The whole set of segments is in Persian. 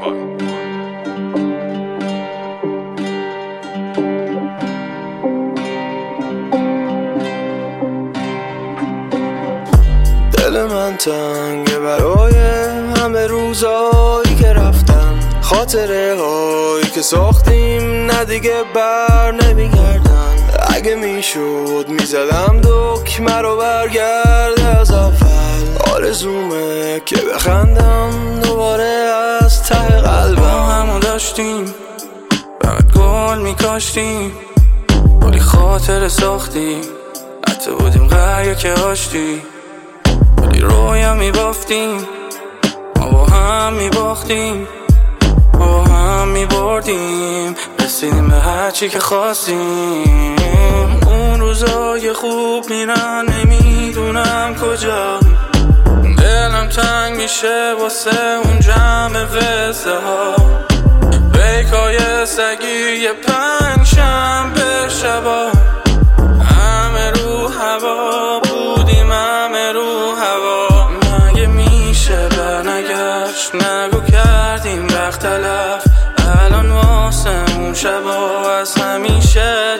دل من تنگه برای همه روزایی که رفتن، خاطره هایی که ساختیم نه دیگه بر نمیگردن. اگه میشد میزدم دکمه رو برگرده از اول. آرزومه که بخندم دوباره از ته قلبم. همو داشتیم فقط گل میکاشتیم، ولی خاطره ساختیم. حتی بودیم قریه که آشتی، ولی رویا میبافتیم. ما با هم میباختیم، ما با هم میبردیم. رسیدیم به هرچی که خواستیم. اون روزای خوب میرن نمیدونم کجا. دلم تنگ میشه واسه اون جمع وزه ها، بیکای سگی پنجشنبه شبا. همه رو هوا بودیم، همه رو هوا. مگه میشه برنگشت؟ نگو کردیم وقت تلف. الان واسه اون شبا از همیشه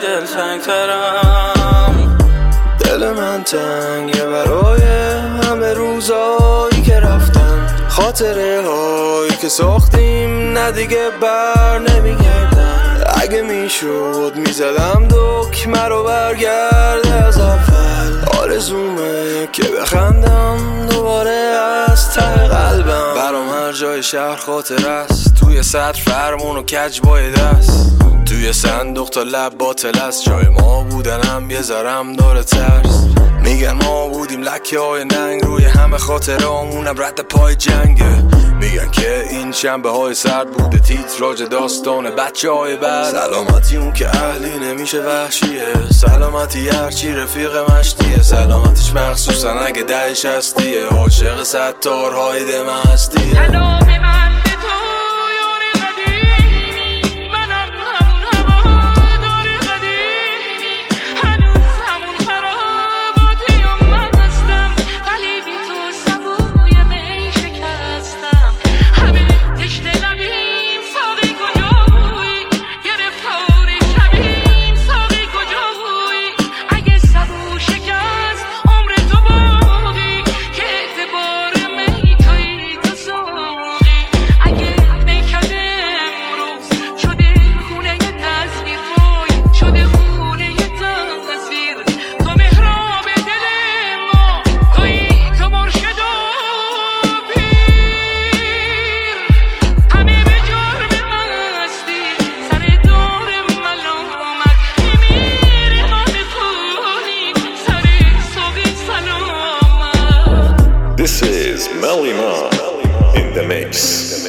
دلتنگترم. دل من تنگه برای همه روزایی که رفتن، خاطره هایی که ساختیم نه دیگه بر نمیگردن. اگه میشد میزدم دکمه رو برگرده از اول. آرزومه که بخندم دوباره از ته قلبم. برام هر جای شهر خاطر است، توی سطر فرمون و کج بای دست. توی صندوق تا لب باطل است، جای ما بودنم یه ذرم داره ترس. میگن ما بودیم لکه های ننگ روی همه خاطره همونم رد پای جنگه. میگن که این شنبه های سرد بوده تیتراژ داستان بچه های بعد. سلامتی اون که اهلی نمیشه وحشیه، سلامتی هرچی رفیق مشتیه. سلامتیش مخصوصا اگه دهش هستیه، عاشق ستارهای دم هستیه. This is Melly Ma in the mix.